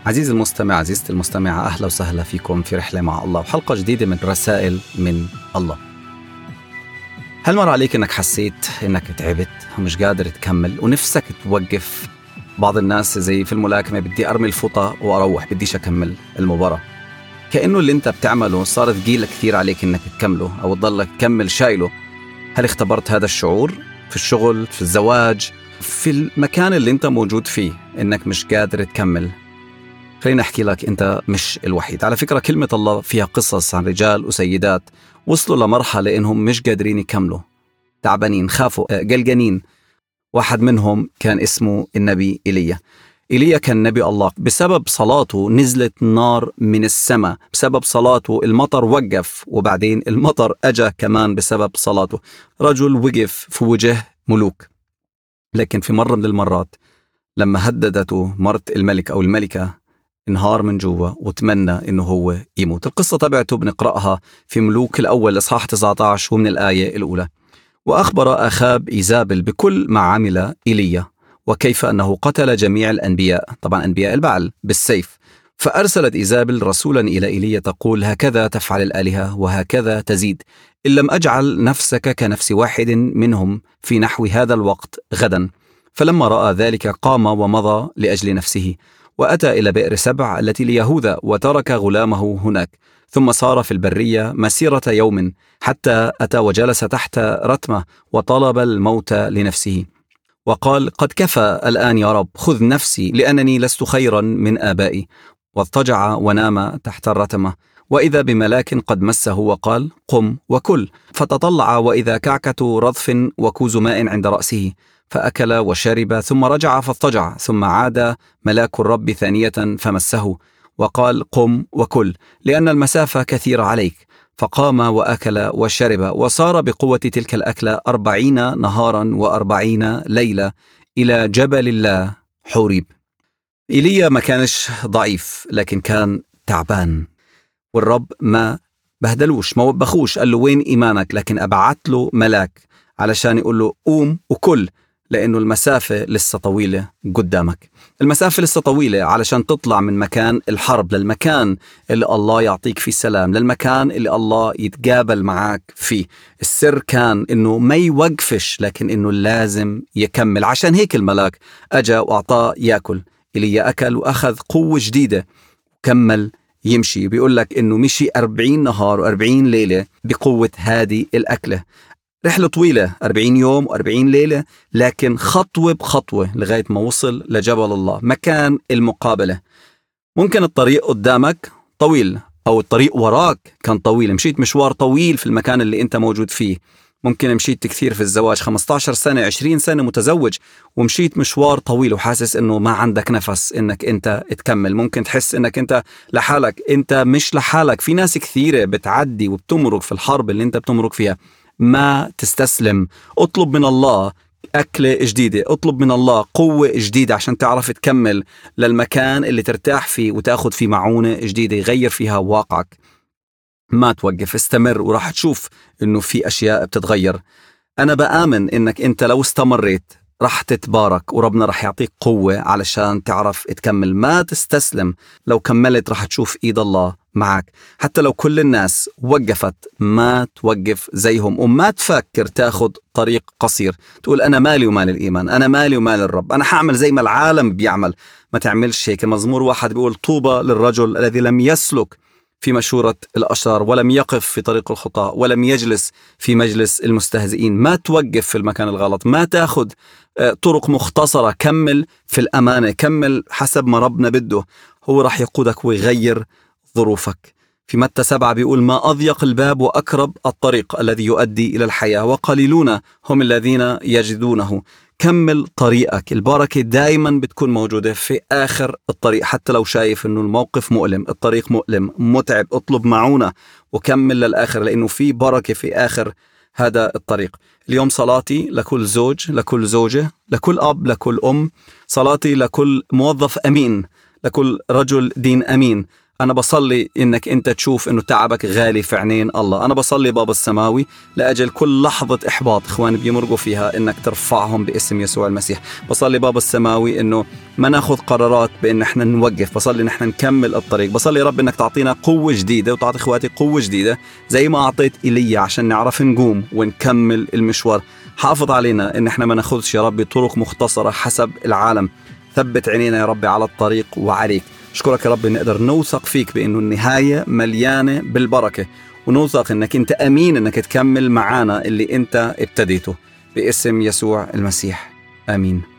عزيزي المستمع، عزيزتي المستمعة، أهلا وسهلا فيكم في رحلة مع الله وحلقة جديدة من رسائل من الله. هل مر عليك أنك حسيت أنك تعبت ومش قادر تكمل ونفسك توقف؟ بعض الناس زي في الملاكمة، بدي أرمي الفوطة وأروح، بديش أكمل المباراة. كأنه اللي أنت بتعمله صار ثقيل كثير عليك أنك تكمله أو تضلك تكمل شايله. هل اختبرت هذا الشعور في الشغل، في الزواج، في المكان اللي أنت موجود فيه، أنك مش قادر تكمل؟ خليني أحكي لك، أنت مش الوحيد. على فكرة كلمة الله فيها قصص عن رجال وسيدات وصلوا لمرحلة إنهم مش قادرين يكملوا، تعبانين، خافوا، قلقانين. واحد منهم كان اسمه النبي إيليا. إيليا كان نبي الله. بسبب صلاته نزلت نار من السماء، بسبب صلاته المطر وقف، وبعدين المطر أجا كمان بسبب صلاته. رجل وقف في وجه ملوك. لكن في مرة من المرات لما هددته مرت الملك أو الملكة، انهار من جوا وتمنى إنه هو يموت. القصة تبعته بنقرأها في ملوك الأول إصحاح 19 ومن الآية الأولى. وأخبر أخاب إيزابل بكل ما عمل إيليا وكيف أنه قتل جميع الأنبياء، طبعا أنبياء البعل، بالسيف. فأرسلت إيزابل رسولا إلى إيليا تقول: هكذا تفعل الآلهة وهكذا تزيد، إن لم أجعل نفسك كنفس واحد منهم في نحو هذا الوقت غدا. فلما رأى ذلك قام ومضى لأجل نفسه، وأتى إلى بئر سبع التي ليهوذا وترك غلامه هناك. ثم صار في البرية مسيرة يوم حتى أتى وجلس تحت رتمة وطلب الموت لنفسه، وقال: قد كفى الآن يا رب، خذ نفسي لأنني لست خيرا من آبائي. واضطجع ونام تحت الرتمة، وإذا بملاك قد مسه وقال: قم وكل. فتطلع وإذا كعكة رضف وكوز ماء عند رأسه، فأكل وشرب ثم رجع فاضطجع. ثم عاد ملاك الرب ثانية فمسه وقال: قم وكل لأن المسافة كثيرة عليك. فقام وأكل وشرب، وصار بقوة تلك الأكلة 40 نهارا و40 ليلة إلى جبل الله حوريب. إيليا ما كانش ضعيف، لكن كان تعبان، والرب ما بهدلوش، ما وبخوش، قال له: وين إيمانك؟ لكن أبعت له ملاك علشان يقول له: قوم وكل، لأنه المسافة لسه طويلة قدامك. المسافة لسه طويلة علشان تطلع من مكان الحرب للمكان اللي الله يعطيك فيه السلام، للمكان اللي الله يتقابل معك فيه. السر كان إنه ما يوقفش، لكن إنه لازم يكمل. عشان هيك الملاك أجا وأعطاه يأكل. إيليا أكل وأخذ قوة جديدة وكمل يمشي. بيقول لك إنه مشي 40 نهار و40 ليلة بقوة هذه الأكلة. رحلة طويلة، 40 يوم و40 ليلة، لكن خطوة بخطوة لغاية ما وصل لجبل الله، مكان المقابلة. ممكن الطريق قدامك طويل أو الطريق وراك كان طويل، مشيت مشوار طويل في المكان اللي أنت موجود فيه. ممكن مشيت كثير في الزواج، 15 سنة 20 سنة متزوج، ومشيت مشوار طويل وحاسس إنه ما عندك نفس إنك أنت تكمل. ممكن تحس إنك أنت لحالك. أنت مش لحالك، في ناس كثيرة بتعدي وبتمرق في الحرب اللي أنت بتمرق فيها. ما تستسلم، اطلب من الله أكلة جديدة، اطلب من الله قوة جديدة عشان تعرف تكمل للمكان اللي ترتاح فيه وتأخذ فيه معونة جديدة يغير فيها واقعك. ما توقف، استمر، وراح تشوف إنه في أشياء بتتغير. أنا بآمن إنك أنت لو استمريت راح تتبارك، وربنا راح يعطيك قوة علشان تعرف تكمل. ما تستسلم، لو كملت راح تشوف إيد الله معك. حتى لو كل الناس وقفت، ما توقف زيهم، وما تفكر تاخد طريق قصير تقول: أنا مالي ومال الإيمان، أنا مالي ومال الرب، أنا حاعمل زي ما العالم بيعمل. ما تعملش هيك. مزمور 1 بيقول: طوبى للرجل الذي لم يسلك في مشورة الأشرار، ولم يقف في طريق الخطاة، ولم يجلس في مجلس المستهزئين. ما توقف في المكان الغلط، ما تاخد طرق مختصرة. كمل في الأمانة، كمل حسب ما ربنا بده، هو راح يقودك ويغير ظروفك. في متى 7 بيقول: ما أضيق الباب وأقرب الطريق الذي يؤدي إلى الحياة، وقليلون هم الذين يجدونه. كمل طريقك. البركة دائما بتكون موجودة في آخر الطريق، حتى لو شايف إنه الموقف مؤلم، الطريق مؤلم متعب، اطلب معونة وكمل للآخر، لأنه في بركة في آخر هذا الطريق. اليوم صلاتي لكل زوج، لكل زوجة، لكل أب، لكل أم، صلاتي لكل موظف أمين، لكل رجل دين أمين. أنا بصلي إنك أنت تشوف إنه تعبك غالي في عينين الله. أنا بصلي بابا السماوي لأجل كل لحظة إحباط إخوان بيمرقوا فيها إنك ترفعهم باسم يسوع المسيح. بصلي بابا السماوي إنه ما ناخذ قرارات بإن إحنا نوقف، بصلي إن إحنا نكمل الطريق. بصلي رب إنك تعطينا قوة جديدة وتعطي إخواتي قوة جديدة زي ما أعطيت إيليا عشان نعرف نقوم ونكمل المشوار. حافظ علينا إن إحنا ما ناخذش يا رب طرق مختصرة حسب العالم. ثبت عينينا يا رب على الطريق وعليك. أشكرك يا رب نقدر نوثق فيك بأنه النهاية مليانة بالبركة، ونوثق أنك أنت أمين أنك تكمل معانا اللي أنت ابتديته باسم يسوع المسيح. آمين.